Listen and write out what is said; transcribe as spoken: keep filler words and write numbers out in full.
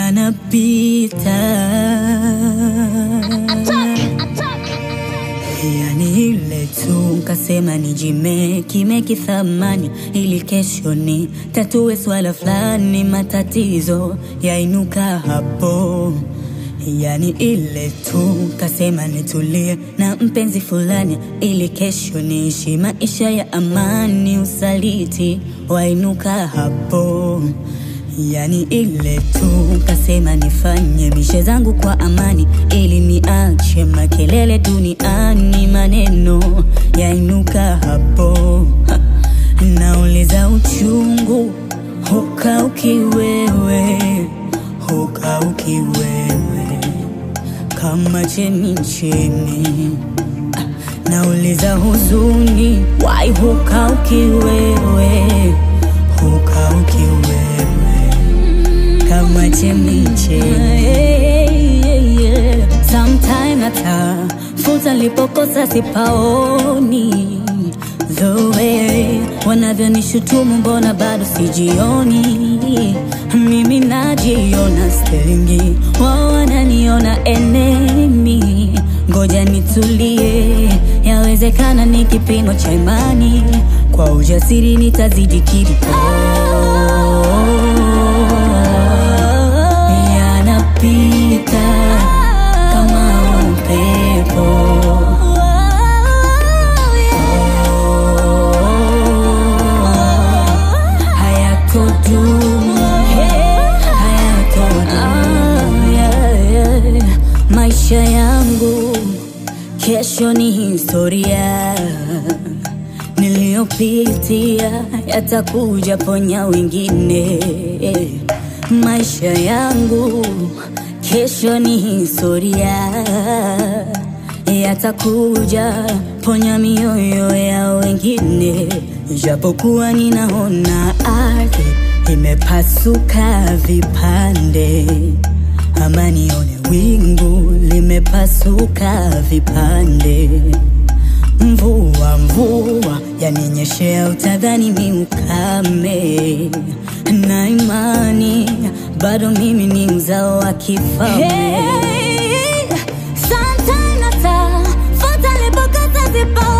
yanapita. Yani ile tu kasema nijime kimeki thamani ili kesho ni tatue swala fulani, matatizo yainuka hapo. Yani ile tu kasema nitulie na mpenzi fulani ili kesho niishi maisha ya amani, usaliti wainuka hapo. Yani ile tu kasema nifanye mishe zangu kwa amani ili niache makelele duniani, maneno yainuka hapo. Ha. Nauliza uchungu hukauki wewe, hukauki wewe kama chemi chemi. Nauliza huzuni why hukauki wewe, hukauki wewe kama chemi chemi. Sometime nata futa lipokosa sipaoni, the way wanavyonishutumu mbona bado sijioni. Mimi najiona sterlingi, wao wananiona enemy. Ngoja nitulie, yawezekana ni kipimo cha imani, kwa ujasiri nitazidi kiriko. Yanapita kama upepo, maisha yangu kesho ni historia, niliyopitia yatakuja ponya wengine. Maisha yangu kesho ni historia, yatakuja ponya mioyo ya wengine. Japokuwa ninaona ardhi imepasuka vipande, ama nione wingu limepasuka vipande. Mvua mvua yaninyeshea, utadhani ni ukame, na imani bado mimi ni mzao wa kifalme. Hey, sometimes nata futa lipokosa sipa